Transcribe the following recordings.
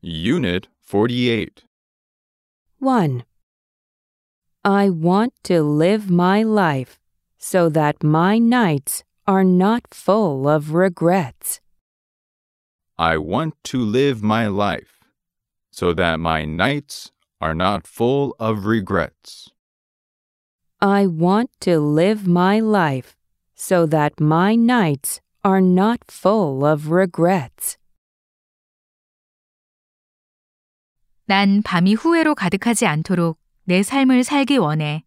Unit 48. 1. I want to live my life so that my nights are not full of regrets. I want to live my life so that my nights are not full of regrets. I want to live my life so that my nights are not full of regrets. 난 밤이 후회로 가득하지 않도록 내 삶을 살기 원해.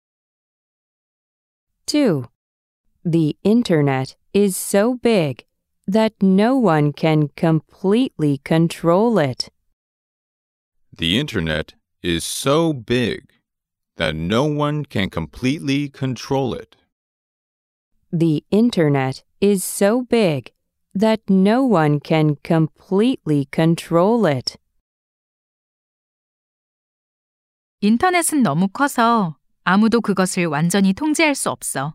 2. The internet is so big that no one can completely control it. The internet is so big that no one can completely control it. The internet is so big that no one can completely control it. 인터넷은 너무 커서 아무도 그것을 완전히 통제할 수 없어.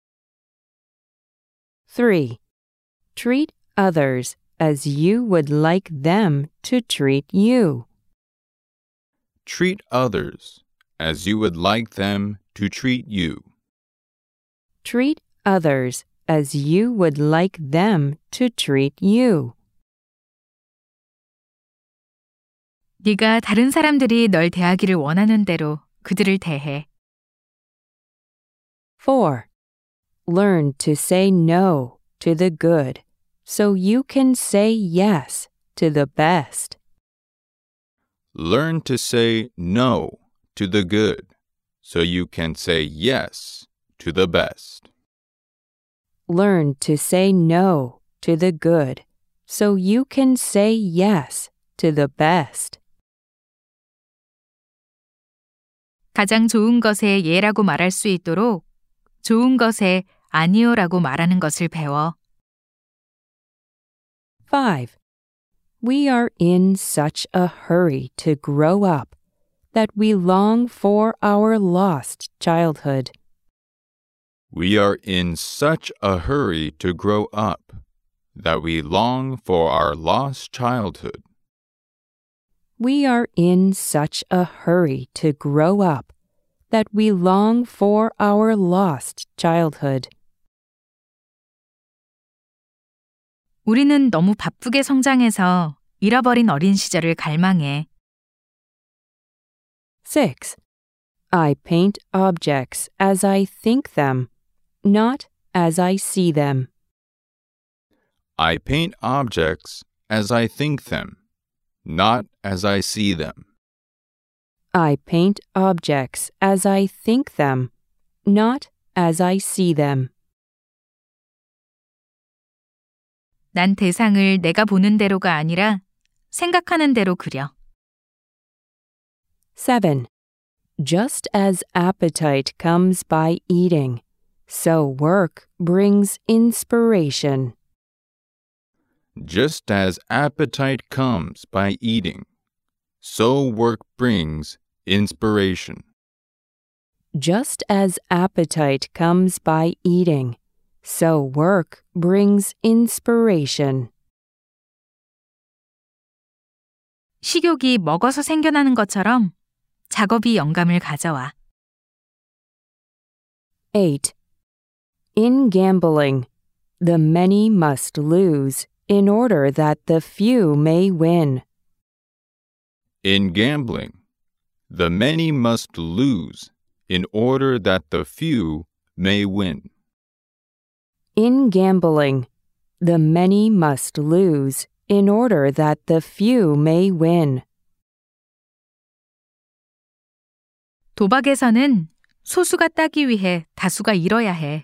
3. Treat others as you would like them to treat you. Treat others as you would like them to treat you. Treat others as you would like them to treat you. 네가 다른 사람들이 널 대하기를 원하는 대로 그들을 대해. 4. Learn to say no to the good so you can say yes to the best. Learn to say no to the good so you can say yes to the best. Learn to say no to the good so you can say yes to the best. 가장 좋은 것에 예라고 말할 수 있도록 좋은 것에 아니요라고 말하는 것을 배워. 5. We are in such a hurry to grow up that we long for our lost childhood. We are in such a hurry to grow up that we long for our lost childhood. We are in such a hurry to grow up that we long for our lost childhood. 우리는 너무 바쁘게 성장해서 잃어버린 어린 시절을 갈망해. 6. I paint objects as I think them, not as I see them. I paint objects as I think them, not as I see them. I paint objects as I think them, not as I see them. 난 대상을 내가 보는 대로가 아니라 생각하는 대로 그려. 7. Just as appetite comes by eating, so work brings inspiration. Just as appetite comes by eating, so work brings inspiration. Just as appetite comes by eating, so work brings inspiration. 식욕이 먹어서 생겨나는 것처럼 작업이 영감을 가져와. 8. In gambling, the many must lose in order that the few may win. In gambling, the many must lose in order that the few may win. In gambling, the many must lose in order that the few may win. 도박에서는 소수가 따기 위해 다수가 잃어야 해.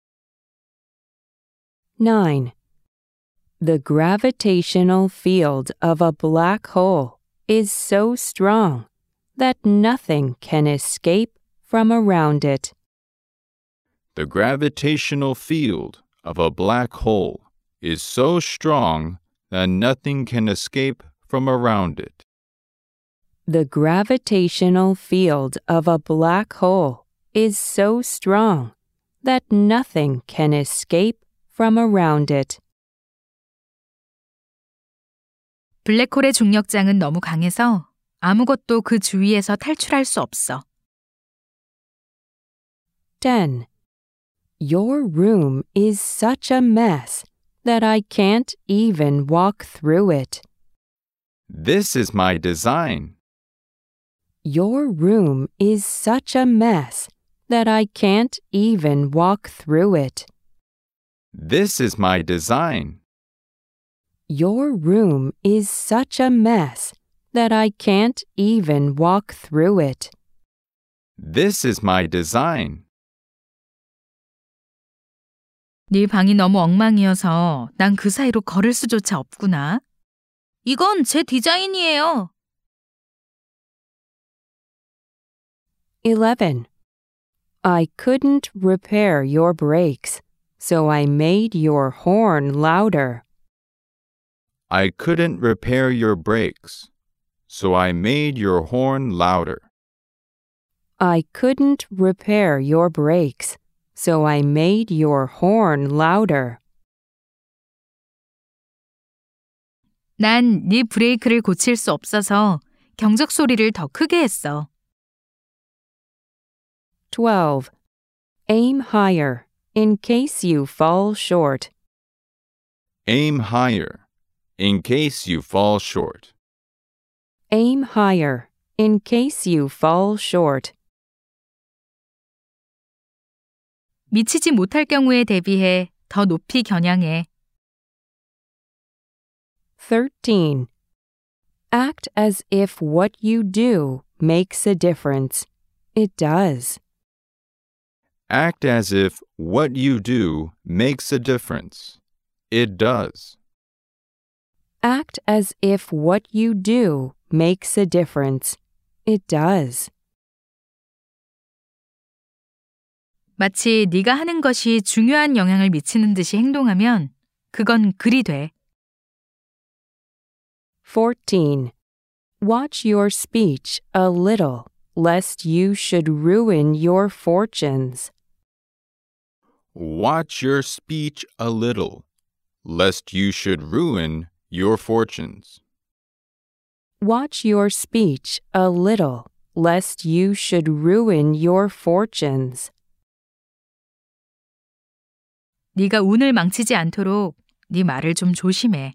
9. The gravitational field of a black hole is so strong that nothing can escape from around it. The gravitational field of a black hole is so strong that nothing can escape from around it. The gravitational field of a black hole is so strong that nothing can escape from around it. 블랙홀의 중력장은 너무 강해서 아무것도 그 주위에서 탈출할 수 없어. 10. Your room is such a mess that I can't even walk through it. This is my design. Your room is such a mess that I can't even walk through it. This is my design. Your room is such a mess that I can't even walk through it. This is my design. 네 방이 너무 엉망이어서 난 그 사이로 걸을 수조차 없구나. 이건 제 디자인이에요. 11. I couldn't repair your brakes, so I made your horn louder. I couldn't repair your brakes, so I made your horn louder. I couldn't repair your brakes, so I made your horn louder. 난 네 브레이크를 고칠 수 없어서 경적 소리를 더 크게 했어. 12. Aim higher, in case you fall short. Aim higher, in case you fall short. Aim higher, in case you fall short. 미치지 못할 경우에 대비해 더 높이 겨냥해. 13. Act as if what you do makes a difference. It does. Act as if what you do makes a difference. It does. Act as if what you do makes a difference. It does. 마치 네가 하는 것이 중요한 영향을 미치는 듯이 행동하면 그건 글이 돼. 14. Watch your speech a little, lest you should ruin your fortunes. Watch your speech a little, lest you should ruin your fortunes. Watch your speech a little, lest you should ruin your fortunes. 네가 운을 망치지 않도록 네 말을 좀 조심해.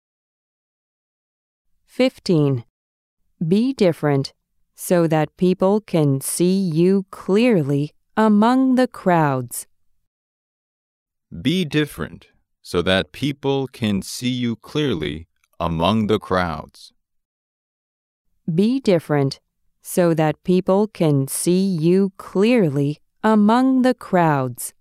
15. Be different, so that people can see you clearly among the crowds. Be different, so that people can see you clearly among the crowds. Be different, so that people can see you clearly among the crowds.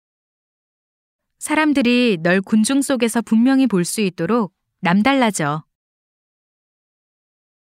사람들이 널 군중 속에서 분명히 볼 수 있도록 남달라져.